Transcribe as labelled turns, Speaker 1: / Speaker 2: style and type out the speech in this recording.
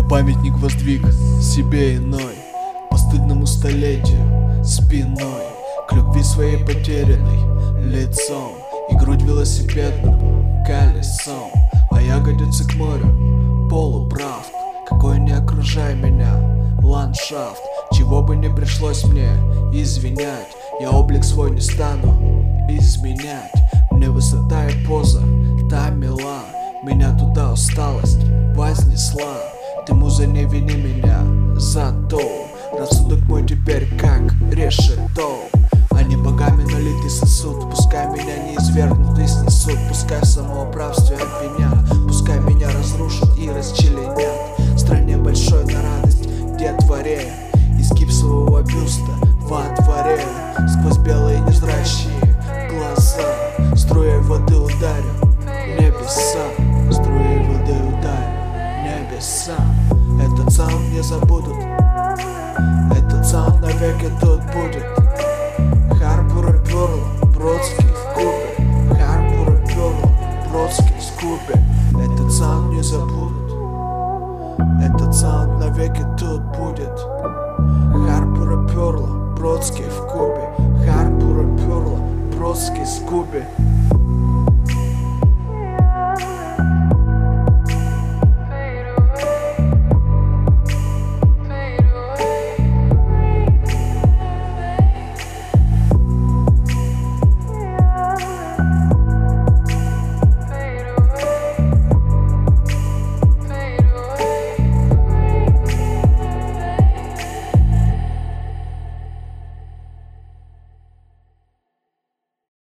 Speaker 1: памятник воздвиг себе иной, постыдному столетию спиной, к любви своей потерянной лицом, и грудь велосипедным колесом, а ягодицы к морю полуправд. Какой не окружай меня ландшафт, чего бы не пришлось мне извинять, я облик свой не стану изменять. Мне высота и поза та мила, меня туда усталость вознесла. Ты, муза, не вини меня за то, рассудок мой теперь как решето. Они богами налитый сосуд, пускай меня не извергнут и снесут, пускай в самоуправстве обвинят, пускай меня разрушат и расчленят. В стране большой на радость детворе, из гипсового бюста во дворе, сквозь белые незрачие глаза, струей воды ударю небеса, струей воды ударю небеса. Этот саунд не забудут, этот саунд навеки тут будет. Харбор и Перл, Бродский в Кубе, Харбор и Перл, Бродский в Кубе. Этот саунд не забудут, этот саунд навеки тут будет. Харбор и Перл, Бродский в Кубе, Харбор и Перл, Бродский в Кубе.